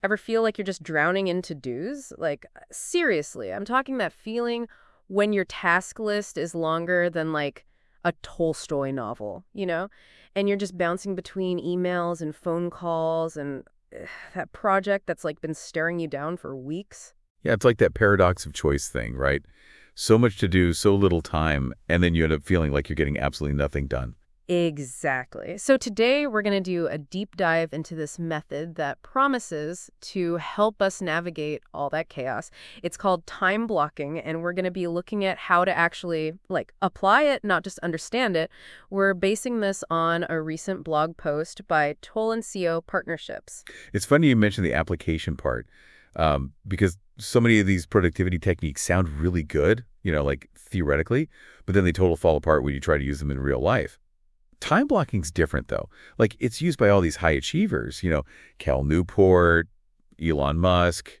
Ever feel like you're just drowning in to-dos? Like, seriously, I'm talking that feeling when your task list is longer than, like, a Tolstoy novel, you know? And you're just bouncing between emails and phone calls and that project that's, like, been staring you down for weeks. Yeah, it's like that paradox of choice thing, right? So much to do, so little time, and then you end up feeling like you're getting absolutely nothing done. Exactly. So today we're going to do a deep dive into this method that promises to help us navigate all that chaos. It's called time blocking, and we're going to be looking at how to actually like apply it, not just understand it. We're basing this on a recent blog post by Toll and CO Partnerships. It's funny you mentioned the application part, because so many of these productivity techniques sound really good, like theoretically, but then they totally fall apart when you try to use them in real life. Time blocking's different, though. Like, it's used by all these high achievers, Cal Newport, Elon Musk,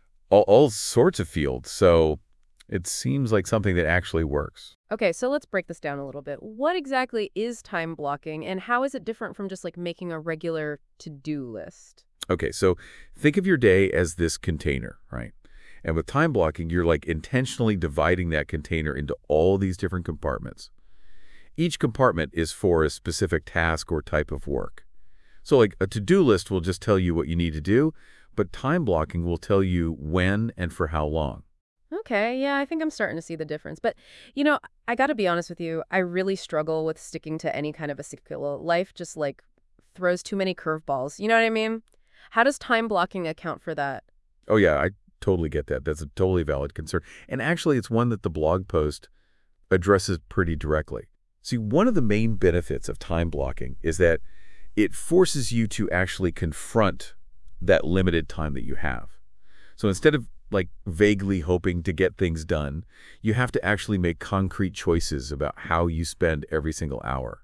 all sorts of fields. So it seems like something that actually works. Okay, so let's break this down a little bit. What exactly is time blocking, and how is it different from just like making a regular to-do list? Okay, so think of your day as this container, right? And with time blocking, you're like intentionally dividing that container into all these different compartments. Each compartment is for a specific task or type of work. So like a to-do list will just tell you what you need to do, but time blocking will tell you when and for how long. Okay, yeah, I think I'm starting to see the difference. But, you know, I got to be honest with you, I really struggle with sticking to any kind of a schedule. Life just like throws too many curveballs. You know what I mean? How does time blocking account for that? Oh yeah, I totally get that. That's a totally valid concern. And actually, it's one that the blog post addresses pretty directly. See, one of the main benefits of time blocking is that it forces you to actually confront that limited time that you have. So instead of like vaguely hoping to get things done, you have to actually make concrete choices about how you spend every single hour.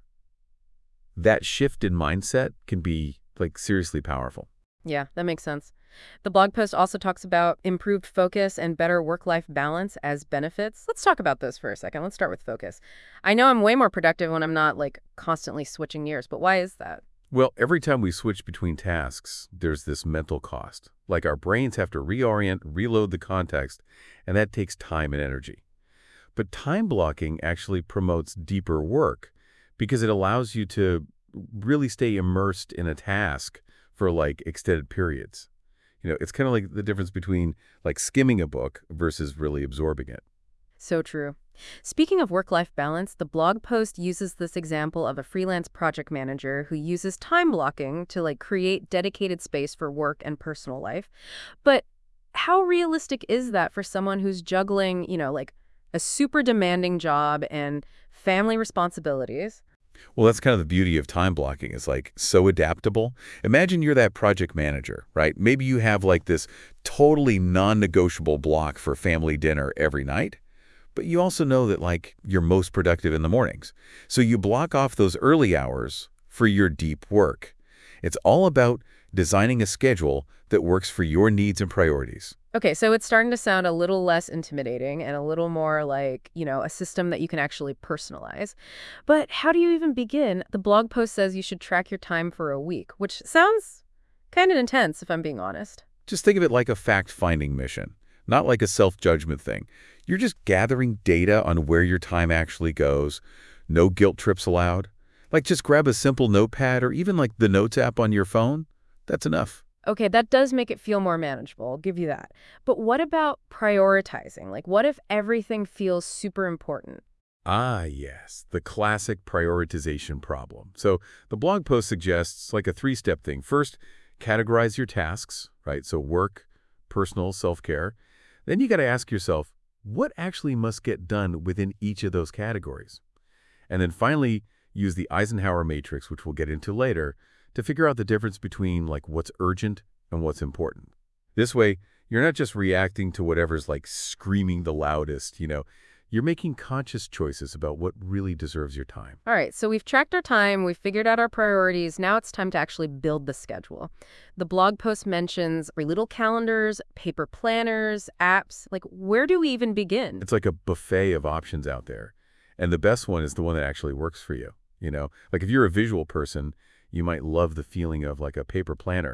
That shift in mindset can be like seriously powerful. Yeah, that makes sense. The blog post also talks about improved focus and better work-life balance as benefits. Let's talk about those for a second. Let's start with focus. I know I'm way more productive when I'm not like constantly switching gears, but why is that? Well, every time we switch between tasks, there's this mental cost. Like our brains have to reorient, reload the context, and that takes time and energy. But time blocking actually promotes deeper work because it allows you to really stay immersed in a task for like extended periods. It's kind of like the difference between like skimming a book versus really absorbing it. So true. Speaking of work-life balance, the blog post uses this example of a freelance project manager who uses time blocking to like create dedicated space for work and personal life. But how realistic is that for someone who's juggling, like a super demanding job and family responsibilities? Well, that's kind of the beauty of time blocking. It's like so adaptable. Imagine you're that project manager, right? Maybe you have like this totally non-negotiable block for family dinner every night. But you also know that like you're most productive in the mornings. So you block off those early hours for your deep work. It's all about designing a schedule that works for your needs and priorities. Okay, so it's starting to sound a little less intimidating and a little more like, a system that you can actually personalize. But how do you even begin? The blog post says you should track your time for a week, which sounds kind of intense if I'm being honest. Just think of it like a fact-finding mission, not like a self-judgment thing. You're just gathering data on where your time actually goes. No guilt trips allowed. Like just grab a simple notepad or even like the Notes app on your phone. That's enough. Okay, that does make it feel more manageable. I'll give you that. But what about prioritizing? Like, what if everything feels super important? Ah, yes, the classic prioritization problem. So the blog post suggests like a three-step thing. First, categorize your tasks, right? So work, personal, self-care. Then you got to ask yourself, what actually must get done within each of those categories? And then finally, use the Eisenhower matrix, which we'll get into later, to figure out the difference between like what's urgent and what's important. This way, you're not just reacting to whatever's like screaming the loudest, You're making conscious choices about what really deserves your time. All right, so we've tracked our time, we've figured out our priorities. Now it's time to actually build the schedule. The blog post mentions free little calendars, paper planners, apps. Like, where do we even begin? It's like a buffet of options out there. And the best one is the one that actually works for you. Like if you're a visual person, you might love the feeling of like a paper planner.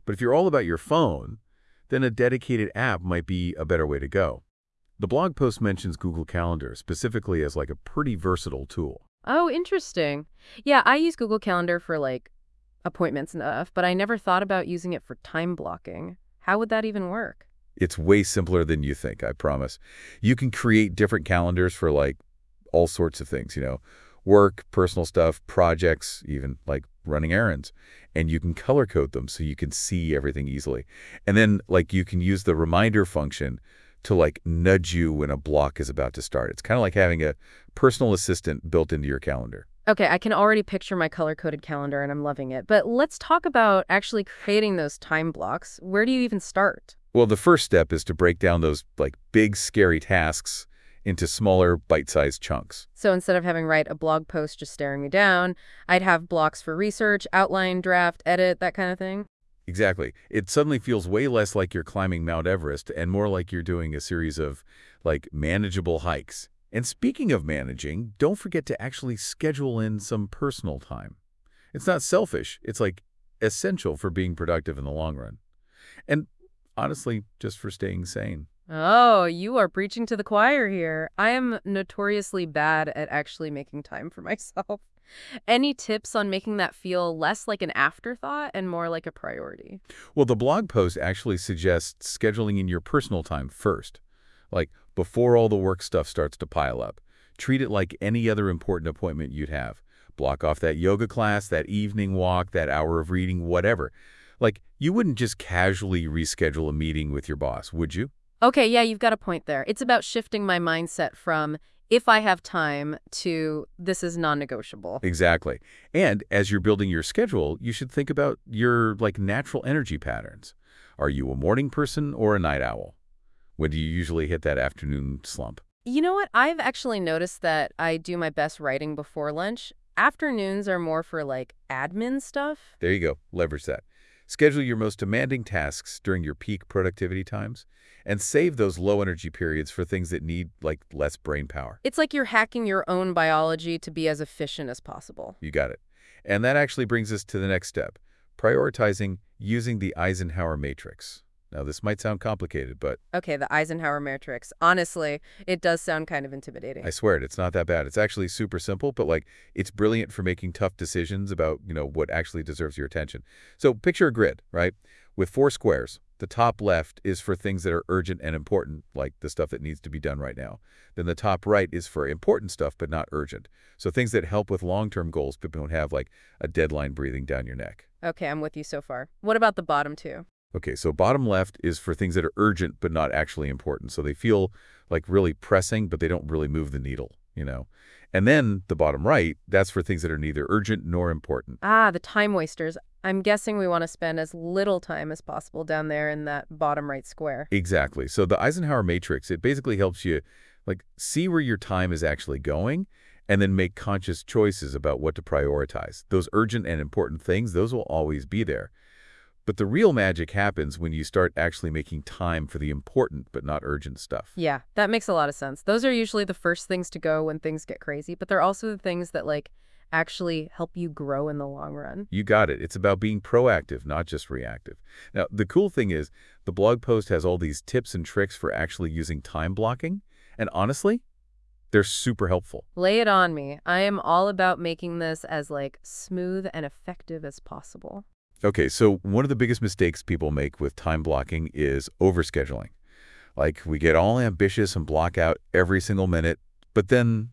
But if you're all about your phone, then a dedicated app might be a better way to go. The blog post mentions Google Calendar specifically as like a pretty versatile tool. Oh, interesting. Yeah, I use Google Calendar for like appointments and stuff, but I never thought about using it for time blocking. How would that even work? It's way simpler than you think, I promise. You can create different calendars for like all sorts of things, work, personal stuff, projects, even like running errands. And you can color code them so you can see everything easily. And then like you can use the reminder function to like nudge you when a block is about to start. It's kind of like having a personal assistant built into your calendar. Okay, I can already picture my color-coded calendar and I'm loving it. But let's talk about actually creating those time blocks. Where do you even start? Well, the first step is to break down those like big, scary tasks into smaller, bite-sized chunks. So instead of having write a blog post just staring me down, I'd have blocks for research, outline, draft, edit, that kind of thing. Exactly. It suddenly feels way less like you're climbing Mount Everest and more like you're doing a series of like manageable hikes. And speaking of managing, don't forget to actually schedule in some personal time. It's not selfish. It's like essential for being productive in the long run. And honestly, just for staying sane. Oh, you are preaching to the choir here. I am notoriously bad at actually making time for myself. Any tips on making that feel less like an afterthought and more like a priority? Well, the blog post actually suggests scheduling in your personal time first, like before all the work stuff starts to pile up. Treat it like any other important appointment you'd have. Block off that yoga class, that evening walk, that hour of reading, whatever. Like, you wouldn't just casually reschedule a meeting with your boss, would you? Okay, yeah, you've got a point there. It's about shifting my mindset from if I have time to this is non-negotiable. Exactly. And as you're building your schedule, you should think about your like natural energy patterns. Are you a morning person or a night owl? When do you usually hit that afternoon slump? You know what? I've actually noticed that I do my best writing before lunch. Afternoons are more for like admin stuff. There you go. Leverage that. Schedule your most demanding tasks during your peak productivity times and save those low energy periods for things that need like less brain power. It's like you're hacking your own biology to be as efficient as possible. You got it. And that actually brings us to the next step, prioritizing using the Eisenhower matrix. Now, this might sound complicated, but Okay, the Eisenhower matrix. Honestly, it does sound kind of intimidating. I swear it's not that bad. It's actually super simple, but like it's brilliant for making tough decisions about, what actually deserves your attention. So picture a grid, right? With 4 squares. The top left is for things that are urgent and important, like the stuff that needs to be done right now. Then the top right is for important stuff, but not urgent. So things that help with long-term goals, but don't have like a deadline breathing down your neck. Okay, I'm with you so far. What about the bottom two? Okay, so bottom left is for things that are urgent but not actually important. So they feel like really pressing, but they don't really move the needle. And then the bottom right, that's for things that are neither urgent nor important. Ah, the time wasters. I'm guessing we want to spend as little time as possible down there in that bottom right square. Exactly. So the Eisenhower matrix, it basically helps you like see where your time is actually going and then make conscious choices about what to prioritize. Those urgent and important things, those will always be there. But the real magic happens when you start actually making time for the important but not urgent stuff. Yeah, that makes a lot of sense. Those are usually the first things to go when things get crazy, but they're also the things that like actually help you grow in the long run. You got it. It's about being proactive, not just reactive. Now, the cool thing is the blog post has all these tips and tricks for actually using time blocking. And honestly, they're super helpful. Lay it on me. I am all about making this as like smooth and effective as possible. Okay, so one of the biggest mistakes people make with time blocking is overscheduling. Like, we get all ambitious and block out every single minute, but then,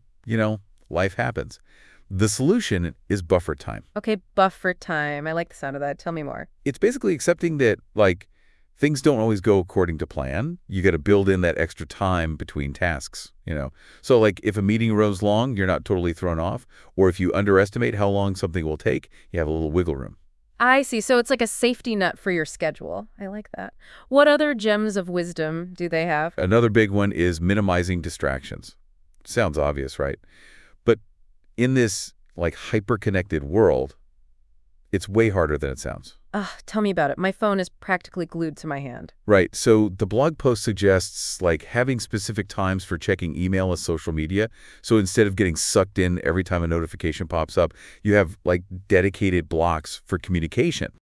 life happens. The solution is buffer time. Okay, buffer time. I like the sound of that. Tell me more. It's basically accepting that, like, things don't always go according to plan. You got to build in that extra time between tasks. So, like, if a meeting runs long, you're not totally thrown off. Or if you underestimate how long something will take, you have a little wiggle room. I see. So it's like a safety net for your schedule. I like that. What other gems of wisdom do they have? Another big one is minimizing distractions. Sounds obvious, right? But in this, like, hyper-connected world, it's way harder than it sounds. Tell me about it. My phone is practically glued to my hand. Right. So the blog post suggests like having specific times for checking email and social media. So instead of getting sucked in every time a notification pops up, you have like dedicated blocks for communication.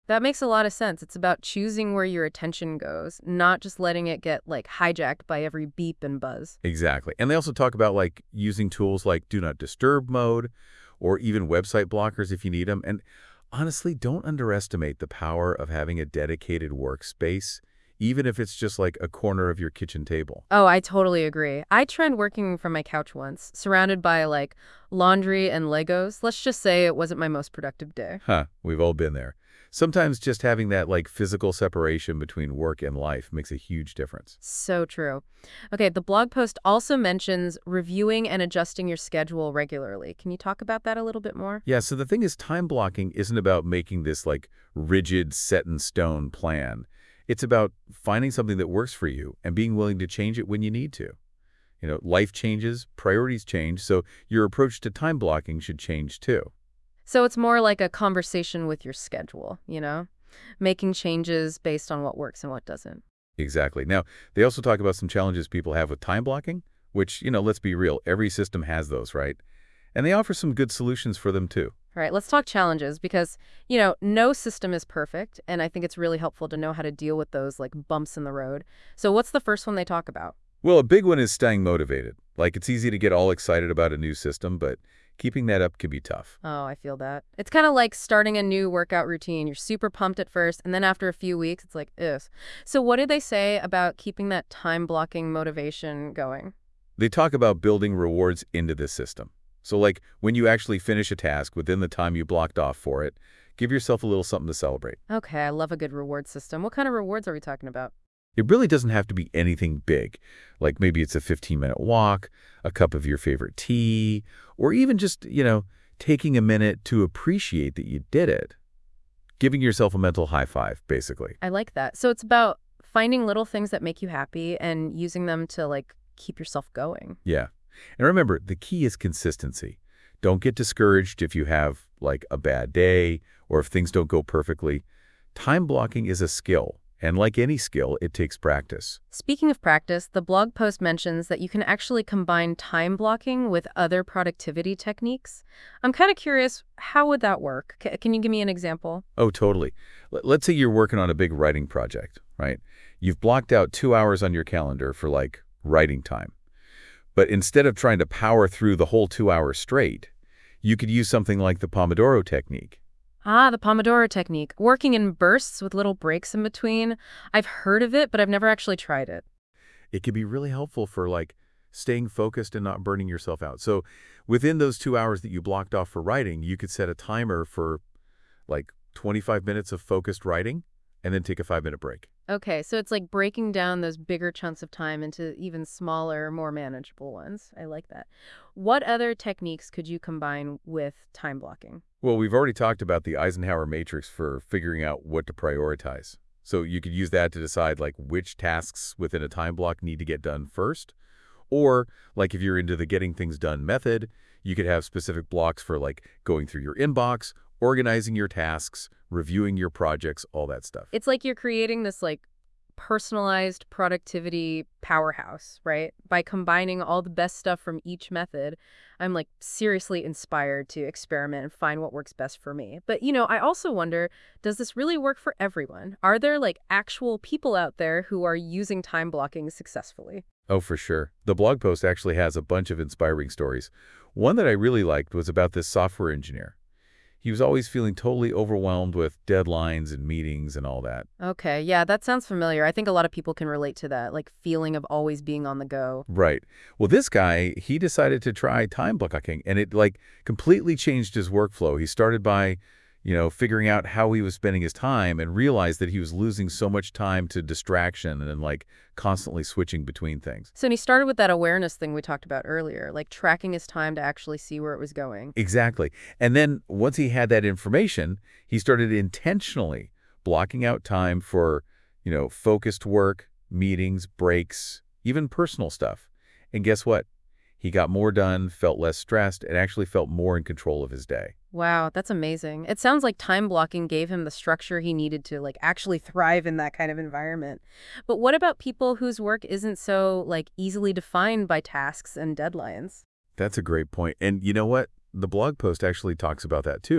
That makes a lot of sense. It's about choosing where your attention goes, not just letting it get, like, hijacked by every beep and buzz. Exactly. And they also talk about like using tools like Do Not Disturb mode or even website blockers if you need them. And honestly, don't underestimate the power of having a dedicated workspace, even if it's just like a corner of your kitchen table. Oh, I totally agree. I tried working from my couch once, surrounded by, like, laundry and Legos. Let's just say it wasn't my most productive day. Huh, we've all been there. Sometimes just having that like physical separation between work and life makes a huge difference. So true. Okay, the blog post also mentions reviewing and adjusting your schedule regularly. Can you talk about that a little bit more? Yeah, so the thing is time blocking isn't about making this like rigid set in stone plan. It's about finding something that works for you and being willing to change it when you need to. Life changes, priorities change, so your approach to time blocking should change too. So it's more like a conversation with your schedule, you know? Making changes based on what works and what doesn't. Exactly. Now, they also talk about some challenges people have with time blocking, which, let's be real, every system has those, right? And they offer some good solutions for them too. All right, let's talk challenges because, no system is perfect, and I think it's really helpful to know how to deal with those like bumps in the road. So what's the first one they talk about? Well, a big one is staying motivated. Like, it's easy to get all excited about a new system, but keeping that up can be tough. Oh, I feel that. It's kind of like starting a new workout routine. You're super pumped at first, and then after a few weeks, it's like, ugh. So what did they say about keeping that time blocking motivation going? They talk about building rewards into this system. So, like, when you actually finish a task within the time you blocked off for it, give yourself a little something to celebrate. Okay, I love a good reward system. What kind of rewards are we talking about? It really doesn't have to be anything big, like maybe it's a 15-minute walk, a cup of your favorite tea, or even just, taking a minute to appreciate that you did it. Giving yourself a mental high five, basically. I like that. So it's about finding little things that make you happy and using them to, like, keep yourself going. Yeah. And remember, the key is consistency. Don't get discouraged if you have, like, a bad day or if things don't go perfectly. Time blocking is a skill. And like any skill, it takes practice. Speaking of practice, the blog post mentions that you can actually combine time blocking with other productivity techniques. I'm kind of curious, how would that work? Can you give me an example? Oh, totally. Let's say you're working on a big writing project, right? You've blocked out 2 hours on your calendar for, like, writing time. But instead of trying to power through the whole 2 hours straight, you could use something like the Pomodoro technique. Ah, the Pomodoro technique, working in bursts with little breaks in between. I've heard of it, but I've never actually tried it. It can be really helpful for, like, staying focused and not burning yourself out. So within those 2 hours that you blocked off for writing, you could set a timer for, like, 25 minutes of focused writing and then take a 5-minute break. Okay, so it's like breaking down those bigger chunks of time into even smaller, more manageable ones. I like that. What other techniques could you combine with time blocking? Well, we've already talked about the Eisenhower matrix for figuring out what to prioritize. So you could use that to decide like which tasks within a time block need to get done first. Or like if you're into the getting things done method, you could have specific blocks for like going through your inbox, organizing your tasks, reviewing your projects, all that stuff. It's like you're creating this like personalized productivity powerhouse, right? By combining all the best stuff from each method, I'm like seriously inspired to experiment and find what works best for me. But, I also wonder, does this really work for everyone? Are there like actual people out there who are using time blocking successfully? Oh, for sure. The blog post actually has a bunch of inspiring stories. One that I really liked was about this software engineer. He was always feeling totally overwhelmed with deadlines and meetings and all that. Okay, yeah, that sounds familiar. I think a lot of people can relate to that, like feeling of always being on the go. Right. Well, this guy, he decided to try time blocking, and it like completely changed his workflow. He started by, figuring out how he was spending his time and realized that he was losing so much time to distraction and like constantly switching between things. So and he started with that awareness thing we talked about earlier, like tracking his time to actually see where it was going. Exactly. And then once he had that information, he started intentionally blocking out time for, focused work, meetings, breaks, even personal stuff. And guess what? He got more done, felt less stressed, and actually felt more in control of his day. Wow, that's amazing. It sounds like time blocking gave him the structure he needed to like actually thrive in that kind of environment. But what about people whose work isn't so like easily defined by tasks and deadlines? That's a great point. And you know what? The blog post actually talks about that too.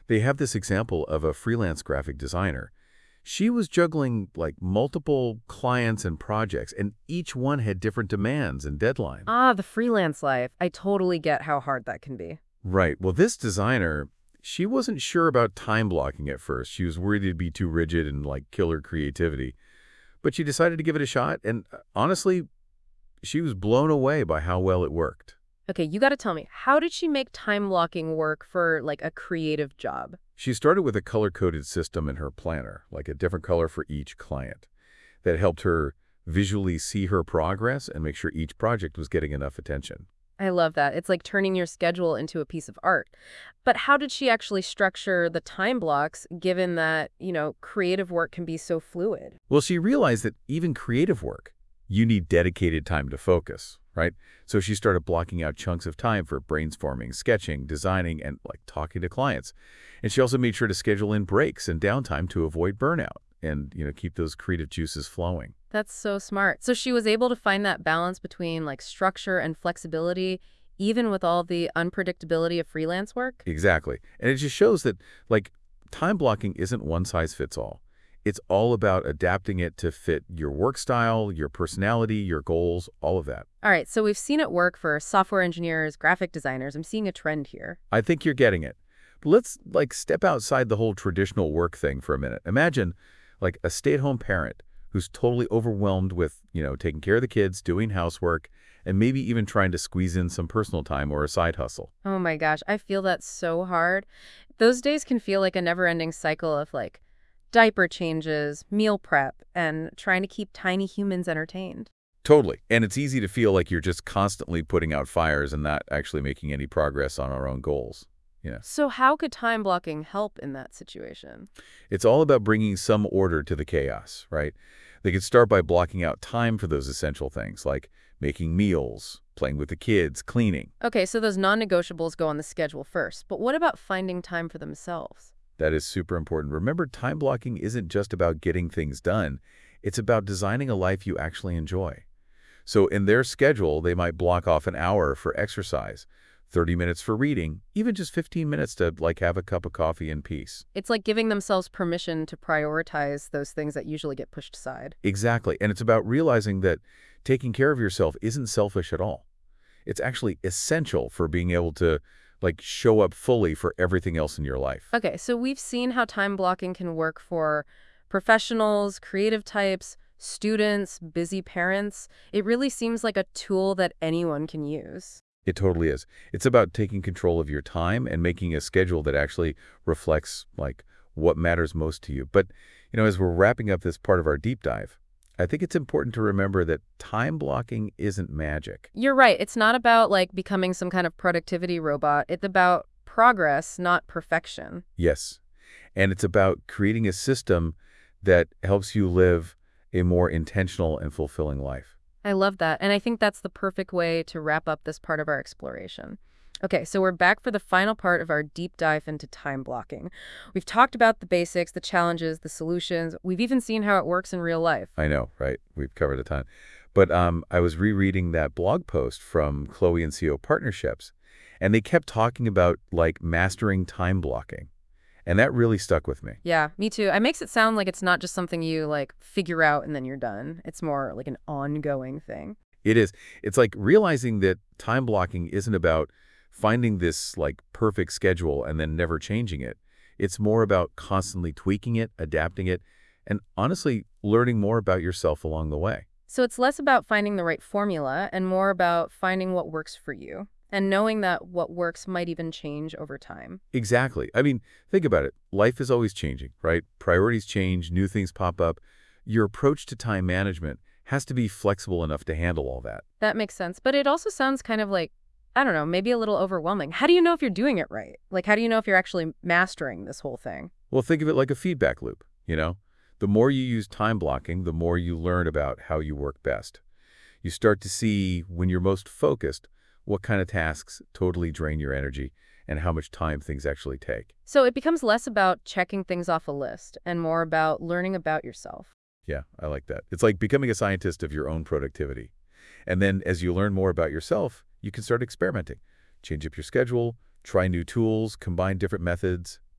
They have this example of a freelance graphic designer. She was juggling like multiple clients and projects, and each one had different demands and deadlines. Ah, the freelance life. I totally get how hard that can be. Right. Well, this designer, she wasn't sure about time blocking at first. She was worried it'd be too rigid and like kill her creativity. But she decided to give it a shot, and honestly, she was blown away by how well it worked. Okay, you got to tell me, how did she make time blocking work for like a creative job? She started with a color-coded system in her planner, like a different color for each client, that helped her visually see her progress and make sure each project was getting enough attention. I love that. It's like turning your schedule into a piece of art. But how did she actually structure the time blocks given that, creative work can be so fluid? Well, she realized that even creative work, you need dedicated time to focus, right? So she started blocking out chunks of time for brainstorming, sketching, designing, and like talking to clients. And she also made sure to schedule in breaks and downtime to avoid burnout and, keep those creative juices flowing. That's so smart. So she was able to find that balance between like structure and flexibility, even with all the unpredictability of freelance work? Exactly. And it just shows that, like, time blocking isn't one size fits all. It's all about adapting it to fit your work style, your personality, your goals, all of that. All right, so we've seen it work for software engineers, graphic designers. I'm seeing a trend here. I think you're getting it. But let's, like, step outside the whole traditional work thing for a minute. Imagine, like, a stay-at-home parent who's totally overwhelmed with, taking care of the kids, doing housework, and maybe even trying to squeeze in some personal time or a side hustle. Oh my gosh, I feel that so hard. Those days can feel like a never-ending cycle of like diaper changes, meal prep, and trying to keep tiny humans entertained. Totally. And it's easy to feel like you're just constantly putting out fires and not actually making any progress on our own goals. Yeah. So how could time blocking help in that situation? It's all about bringing some order to the chaos, right? They could start by blocking out time for those essential things like making meals, playing with the kids, cleaning. Okay, so those non-negotiables go on the schedule first, but what about finding time for themselves? That is super important. Remember, time blocking isn't just about getting things done. It's about designing a life you actually enjoy. So in their schedule, they might block off an hour for exercise, 30 minutes for reading, even just 15 minutes to like have a cup of coffee in peace. It's like giving themselves permission to prioritize those things that usually get pushed aside. Exactly. And it's about realizing that taking care of yourself isn't selfish at all. It's actually essential for being able to like show up fully for everything else in your life. Okay, so we've seen how time blocking can work for professionals, creative types, students, busy parents. It really seems like a tool that anyone can use. It totally is. It's about taking control of your time and making a schedule that actually reflects like what matters most to you. But, as we're wrapping up this part of our deep dive, I think it's important to remember that time blocking isn't magic. You're right. It's not about like becoming some kind of productivity robot. It's about progress, not perfection. Yes. And it's about creating a system that helps you live a more intentional and fulfilling life. I love that. And I think that's the perfect way to wrap up this part of our exploration. Okay, so we're back for the final part of our deep dive into time blocking. We've talked about the basics, the challenges, the solutions. We've even seen how it works in real life. I know, right? We've covered a ton. But I was rereading that blog post from Chloe and CO Partnerships, and they kept talking about like mastering time blocking. And that really stuck with me. Yeah, me too. It makes it sound like it's not just something you like figure out and then you're done. It's more like an ongoing thing. It is. It's like realizing that time blocking isn't about finding this like perfect schedule and then never changing it. It's more about constantly tweaking it, adapting it, and honestly learning more about yourself along the way. So it's less about finding the right formula and more about finding what works for you and knowing that what works might even change over time. Exactly. I mean, think about it. Life is always changing, right? Priorities change, new things pop up. Your approach to time management has to be flexible enough to handle all that. That makes sense. But it also sounds kind of like, I don't know, maybe a little overwhelming. How do you know if you're doing it right? Like, how do you know if you're actually mastering this whole thing? Well, think of it like a feedback loop, The more you use time blocking, the more you learn about how you work best. You start to see when you're most focused, what kind of tasks totally drain your energy and how much time things actually take. So it becomes less about checking things off a list and more about learning about yourself. Yeah, I like that. It's like becoming a scientist of your own productivity. And then as you learn more about yourself, you can start experimenting. Change up your schedule, try new tools, combine different methods,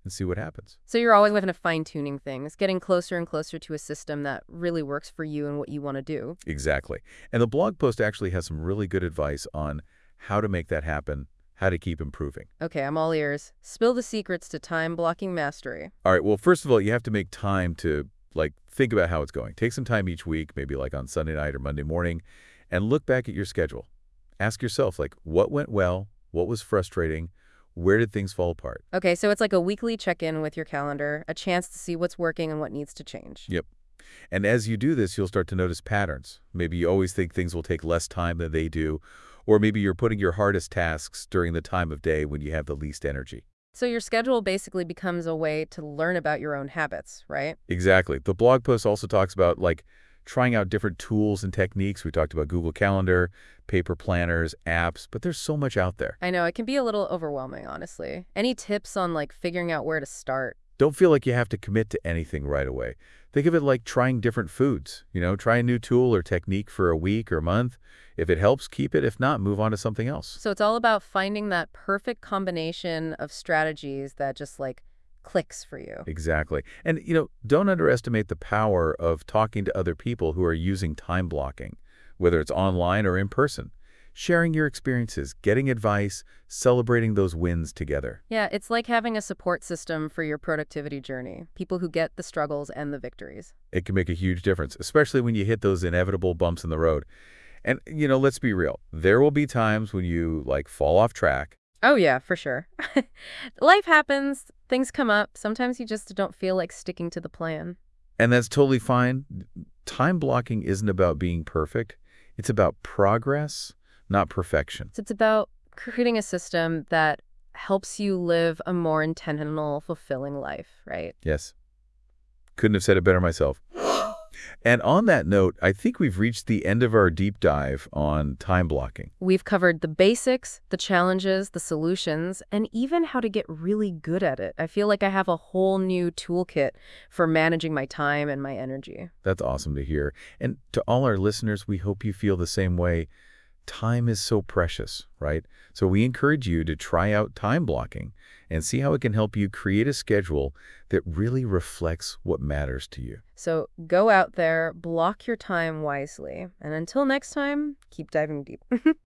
and see what happens. So you're always kind of fine-tuning things, getting closer and closer to a system that really works for you and what you want to do. Exactly. And the blog post actually has some really good advice on how to make that happen, how to keep improving. Okay, I'm all ears. Spill the secrets to time-blocking mastery. All right, well, first of all, you have to make time to, think about how it's going. Take some time each week, maybe like on Sunday night or Monday morning, and look back at your schedule. Ask yourself, what went well? What was frustrating? Where did things fall apart? Okay, so it's like a weekly check-in with your calendar, a chance to see what's working and what needs to change. Yep. And as you do this, you'll start to notice patterns. Maybe you always think things will take less time than they do, or maybe you're putting your hardest tasks during the time of day when you have the least energy. So your schedule basically becomes a way to learn about your own habits, right? Exactly. The blog post also talks about, trying out different tools and techniques. We talked about Google Calendar, paper planners, apps, but there's so much out there. I know, it can be a little overwhelming, honestly. Any tips on, figuring out where to start? Don't feel like you have to commit to anything right away. Think of it like trying different foods. Try a new tool or technique for a week or month. If it helps, keep it. If not, move on to something else. So it's all about finding that perfect combination of strategies that just, clicks for you. Exactly. And, don't underestimate the power of talking to other people who are using time blocking, whether it's online or in person. Sharing your experiences, getting advice, celebrating those wins together. Yeah, it's like having a support system for your productivity journey. People who get the struggles and the victories. It can make a huge difference, especially when you hit those inevitable bumps in the road. And, let's be real. There will be times when you, fall off track. Oh, yeah, for sure. Life happens. Things come up. Sometimes you just don't feel like sticking to the plan. And that's totally fine. Time blocking isn't about being perfect. It's about progress, not perfection. So it's about creating a system that helps you live a more intentional, fulfilling life, right? Yes. Couldn't have said it better myself. And on that note, I think we've reached the end of our deep dive on time blocking. We've covered the basics, the challenges, the solutions, and even how to get really good at it. I feel like I have a whole new toolkit for managing my time and my energy. That's awesome to hear. And to all our listeners, we hope you feel the same way. Time is so precious, right? So we encourage you to try out time blocking and see how it can help you create a schedule that really reflects what matters to you. So go out there, block your time wisely, and until next time, keep diving deep.